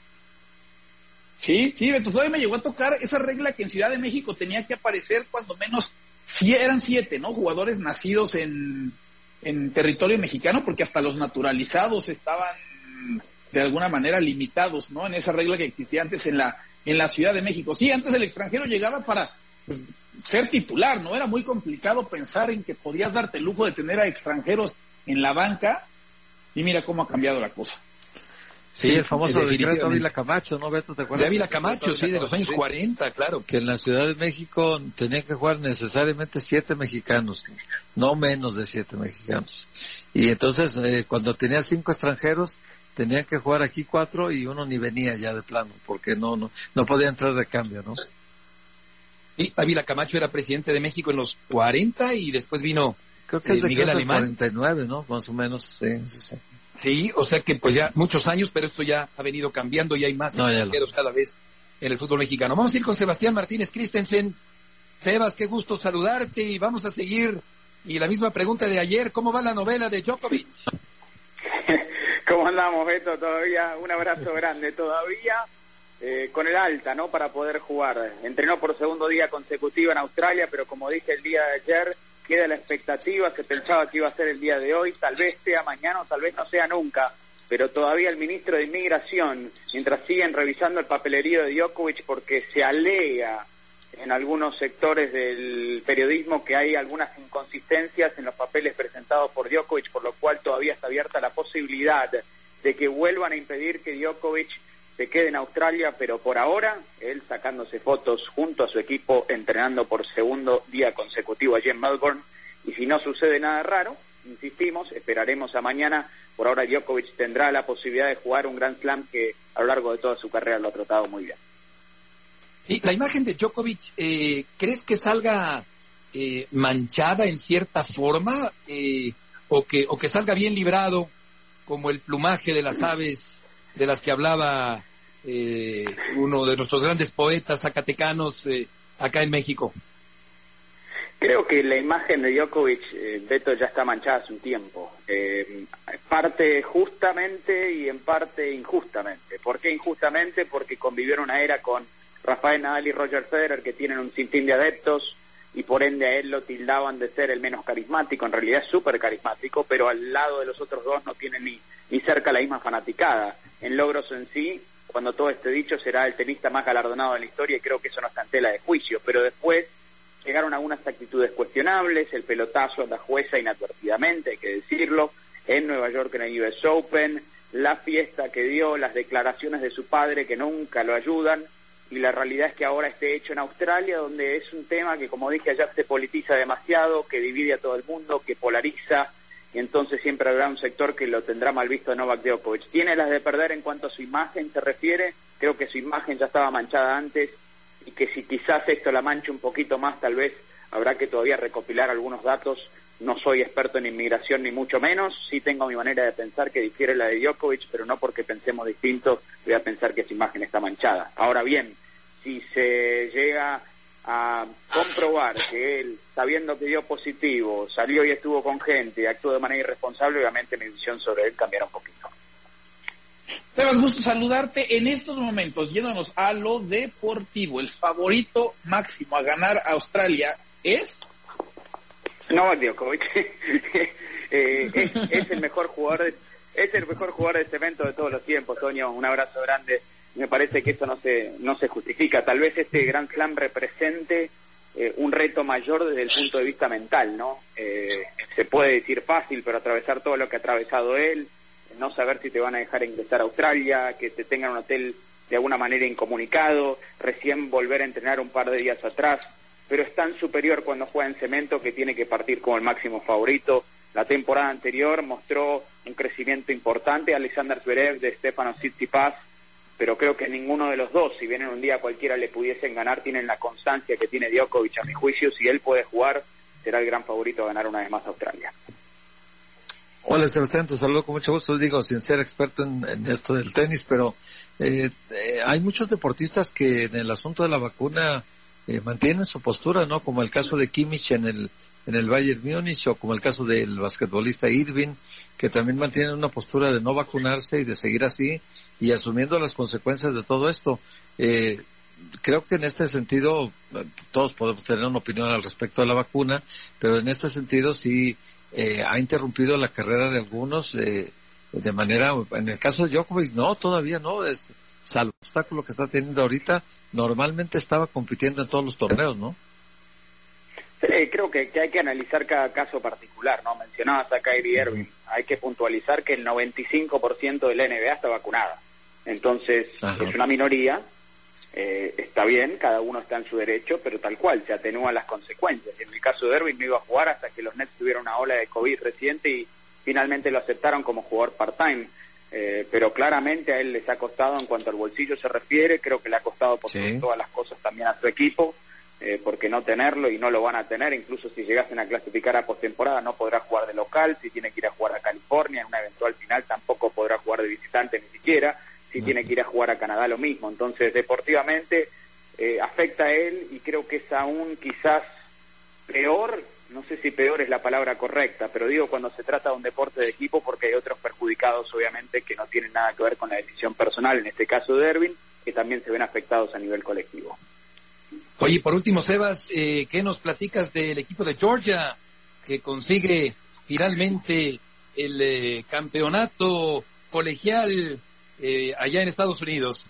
S6: Sí, Beto, todavía me llegó a tocar esa regla que en Ciudad de México tenía que aparecer cuando menos, eran 7, ¿no? Jugadores nacidos en territorio mexicano, porque hasta los naturalizados estaban de alguna manera limitados, ¿no? En esa regla que existía antes en la Ciudad de México. Sí, antes el extranjero llegaba para ser titular, ¿no? Era muy complicado pensar en que podías darte el lujo de tener a extranjeros en la banca, y mira cómo ha cambiado la cosa.
S5: Sí, el famoso decreto Ávila Camacho, ¿no, Beto? ¿Te acuerdas?
S4: De Ávila Camacho, sí, de los años 40, claro.
S5: Que en la Ciudad de México tenían que jugar necesariamente 7 mexicanos, no menos de 7 mexicanos. Y entonces, cuando tenía 5 extranjeros, tenían que jugar aquí 4 y uno ni venía ya de plano, porque no podía entrar de cambio, ¿no?
S4: Sí, Ávila Camacho era presidente de México en los 40 y después vino
S5: creo que es
S4: Miguel Alemán.
S5: 49, ¿no? Más o menos, sí.
S4: Sí, o sea que pues ya muchos años, pero esto ya ha venido cambiando y hay más extranjeros cada vez en el fútbol mexicano. Vamos a ir con Sebastián Martínez Christensen. Sebas, qué gusto saludarte y vamos a seguir. Y la misma pregunta de ayer, ¿cómo va la novela de Djokovic?
S13: ¿Cómo andamos, Beto? Todavía, un abrazo grande. Todavía con el alta, ¿no? Para poder jugar. Entrenó por segundo día consecutivo en Australia, pero como dije el día de ayer, queda la expectativa, se pensaba que iba a ser el día de hoy, tal vez sea mañana o tal vez no sea nunca, pero todavía el ministro de Inmigración, mientras siguen revisando el papelerío de Djokovic, porque se alega en algunos sectores del periodismo que hay algunas inconsistencias en los papeles presentados por Djokovic, por lo cual todavía está abierta la posibilidad de que vuelvan a impedir que Djokovic se quede en Australia, pero por ahora, él sacándose fotos junto a su equipo, entrenando por segundo día consecutivo allí en Melbourne, y si no sucede nada raro, insistimos, esperaremos a mañana. Por ahora Djokovic tendrá la posibilidad de jugar un Grand Slam que a lo largo de toda su carrera lo ha tratado muy bien.
S4: Y la imagen de Djokovic, ¿crees que salga manchada en cierta forma o que salga bien librado como el plumaje de las aves de las que hablaba uno de nuestros grandes poetas zacatecanos acá en México?
S13: Creo que la imagen de Djokovic, Beto, ya está manchada hace un tiempo. Parte justamente y en parte injustamente. ¿Por qué injustamente? Porque convivieron una era con Rafael Nadal y Roger Federer, que tienen un sinfín de adeptos, y por ende a él lo tildaban de ser el menos carismático. En realidad es súper carismático, pero al lado de los otros dos no tiene ni cerca la misma fanaticada. En logros en sí, cuando todo esté dicho, será el tenista más galardonado de la historia, y creo que eso no está en tela de juicio. Pero después llegaron algunas actitudes cuestionables, el pelotazo a la jueza inadvertidamente, hay que decirlo, en Nueva York en el US Open, la fiesta que dio, las declaraciones de su padre que nunca lo ayudan, y la realidad es que ahora esté hecho en Australia, donde es un tema que, como dije ayer, se politiza demasiado, que divide a todo el mundo, que polariza, y entonces siempre habrá un sector que lo tendrá mal visto a Novak Djokovic. Tiene las de perder en cuanto a su imagen se refiere, creo que su imagen ya estaba manchada antes, y que si quizás esto la manche un poquito más, tal vez habrá que todavía recopilar algunos datos. No soy experto en inmigración ni mucho menos, sí tengo mi manera de pensar que difiere la de Djokovic, pero no porque pensemos distinto voy a pensar que su imagen está manchada. Ahora bien, si se llega a comprobar que él, sabiendo que dio positivo, salió y estuvo con gente y actuó de manera irresponsable, obviamente mi visión sobre él cambiará un poquito.
S6: Sebas, gusto saludarte. En estos momentos, yéndonos a lo deportivo, el favorito máximo a ganar a Australia es...
S13: Novak Djokovic. Es el mejor jugador de este evento de todos los tiempos, Toño. Un abrazo grande. Me parece que eso no se justifica. Tal vez este Grand Slam represente un reto mayor desde el punto de vista mental, ¿no? Se puede decir fácil, pero atravesar todo lo que ha atravesado él, no saber si te van a dejar ingresar a Australia, que te tengan un hotel de alguna manera incomunicado, recién volver a entrenar un par de días atrás, pero es tan superior cuando juega en cemento que tiene que partir como el máximo favorito. La temporada anterior mostró un crecimiento importante, Alexander Zverev de Stefanos Tsitsipas, pero creo que ninguno de los dos, si bien en un día cualquiera le pudiesen ganar, tienen la constancia que tiene Djokovic a mi juicio. Si él puede jugar, será el gran favorito a ganar una vez más a Australia.
S5: Hola Sebastián, te saludo con mucho gusto. Digo, sin ser experto en esto del tenis, pero hay muchos deportistas que en el asunto de la vacuna mantienen su postura, ¿no? Como el caso de Kimmich en el Bayern Múnich, o como el caso del basquetbolista Irving, que también mantienen una postura de no vacunarse y de seguir así y asumiendo las consecuencias de todo esto. Creo que en este sentido todos podemos tener una opinión al respecto de la vacuna, pero en este sentido sí ha interrumpido la carrera de algunos de manera, en el caso de Djokovic no, todavía no, es salvo el obstáculo que está teniendo ahorita, normalmente estaba compitiendo en todos los torneos, ¿no?
S13: Creo que hay que analizar cada caso particular, ¿no? Mencionabas a Kyrie Irving, hay que puntualizar que el 95% de la NBA está vacunada, entonces es una minoría, está bien, cada uno está en su derecho, pero tal cual, se atenúan las consecuencias. En el caso de Irving no iba a jugar hasta que los Nets tuvieron una ola de COVID reciente y finalmente lo aceptaron como jugador part-time, pero claramente a él les ha costado en cuanto al bolsillo se refiere, creo que le ha costado por todas las cosas también a su equipo, porque no tenerlo y no lo van a tener, incluso si llegasen a clasificar a postemporada no podrá jugar de local, si tiene que ir a jugar a California en una eventual final tampoco podrá jugar de visitante ni siquiera, si tiene que ir a jugar a Canadá lo mismo. Entonces deportivamente afecta a él y creo que es aún quizás peor, no sé si peor es la palabra correcta, pero digo cuando se trata de un deporte de equipo, porque hay otros perjudicados obviamente que no tienen nada que ver con la decisión personal, en este caso de Irving, que también se ven afectados a nivel colectivo.
S4: Oye, por último, Sebas, ¿qué nos platicas del equipo de Georgia que consigue finalmente el campeonato colegial allá en Estados Unidos?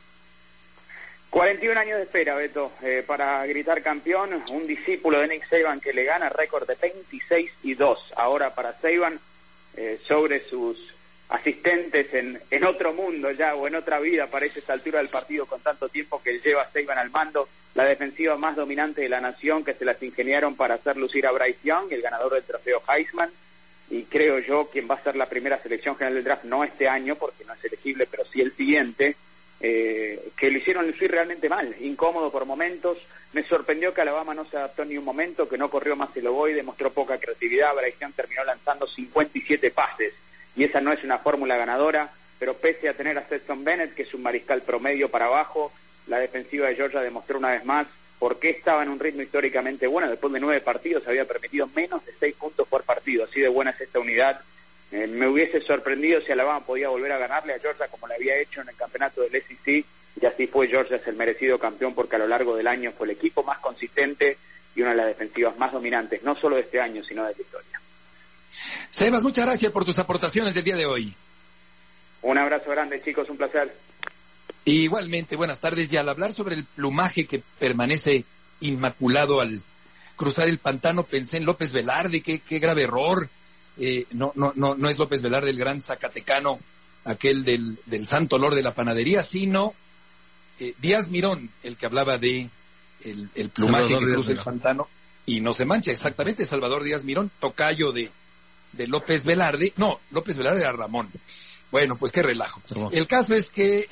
S13: 41 años de espera, Beto, para gritar campeón, un discípulo de Nick Saban que le gana récord de 26-2. Ahora para Saban, sobre sus asistentes en otro mundo ya, o en otra vida, parece esta altura del partido con tanto tiempo que lleva Saban al mando, la defensiva más dominante de la nación, que se las ingeniaron para hacer lucir a Bryce Young, el ganador del trofeo Heisman, y creo yo quien va a ser la primera selección general del draft, no este año porque no es elegible, pero sí el siguiente, que lo hicieron lucir realmente mal, incómodo por momentos. Me sorprendió que Alabama no se adaptó ni un momento, que no corrió más el ovoide, demostró poca creatividad. Bryce Young terminó lanzando 57 pases, y esa no es una fórmula ganadora, pero pese a tener a Stetson Bennett, que es un mariscal promedio para abajo, la defensiva de Georgia demostró una vez más por qué estaba en un ritmo históricamente bueno. Después de 9 partidos había permitido menos de 6 puntos por partido, así de buena es esta unidad. Me hubiese sorprendido si Alabama podía volver a ganarle a Georgia como lo había hecho en el campeonato del SEC, y así fue. Georgia es el merecido campeón porque a lo largo del año fue el equipo más consistente y una de las defensivas más dominantes, no solo de este año, sino de la historia.
S4: Sebas, muchas gracias por tus aportaciones del día de hoy.
S13: Un abrazo grande, chicos, un placer.
S4: Igualmente, buenas tardes. Y al hablar sobre el plumaje que permanece inmaculado al cruzar el pantano, pensé en López Velarde. Qué grave error. No es López Velarde el gran zacatecano, aquel del santo olor de la panadería, sino Díaz Mirón, el que hablaba de el plumaje Salvador que cruza el pantano y no se mancha. Exactamente, Salvador Díaz Mirón, tocayo de López Velarde. No, López Velarde era Ramón. Bueno, pues qué relajo. El caso es que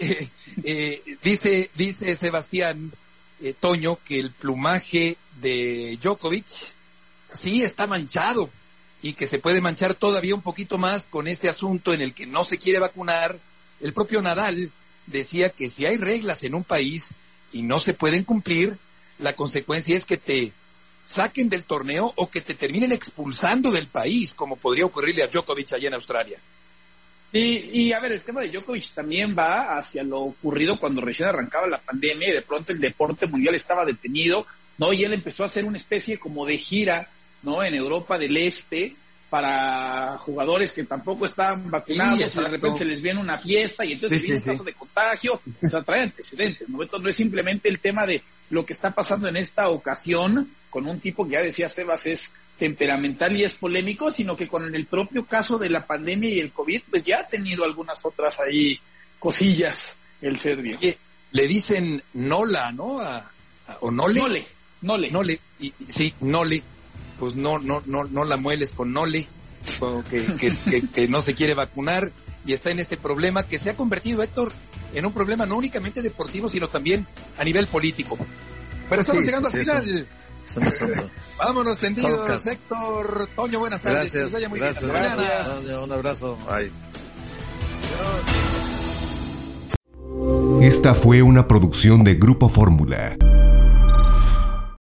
S4: dice Sebastián Toño que el plumaje de Djokovic sí está manchado y que se puede manchar todavía un poquito más con este asunto en el que no se quiere vacunar. El propio Nadal decía que si hay reglas en un país y no se pueden cumplir, la consecuencia es que te saquen del torneo o que te terminen expulsando del país, como podría ocurrirle a Djokovic allá en Australia.
S6: Y a ver, el tema de Djokovic también va hacia lo ocurrido cuando recién arrancaba la pandemia y de pronto el deporte mundial estaba detenido, ¿no? Y él empezó a hacer una especie como de gira, ¿no? En Europa del Este para jugadores que tampoco estaban vacunados, y de repente se les viene una fiesta y entonces viene un caso de contagio, o sea, trae antecedentes, ¿no? Entonces no es simplemente el tema de lo que está pasando en esta ocasión con un tipo que ya decía Sebas es temperamental y es polémico, sino que con el propio caso de la pandemia y el COVID, pues ya ha tenido algunas otras ahí cosillas el serbio.
S4: Le dicen Nola, ¿no? O Nole. Nole. Sí, Nole. Pues no la mueles con Nole, que no se quiere vacunar y está en este problema que se ha convertido, Héctor, en un problema no únicamente deportivo, sino también a nivel político. Pero estamos llegando al final. Vámonos tendidos, Héctor. Toño, buenas tardes.
S5: Gracias.
S4: Muy bien.
S5: Toño, un abrazo. Bye.
S2: Esta fue una producción de Grupo Fórmula.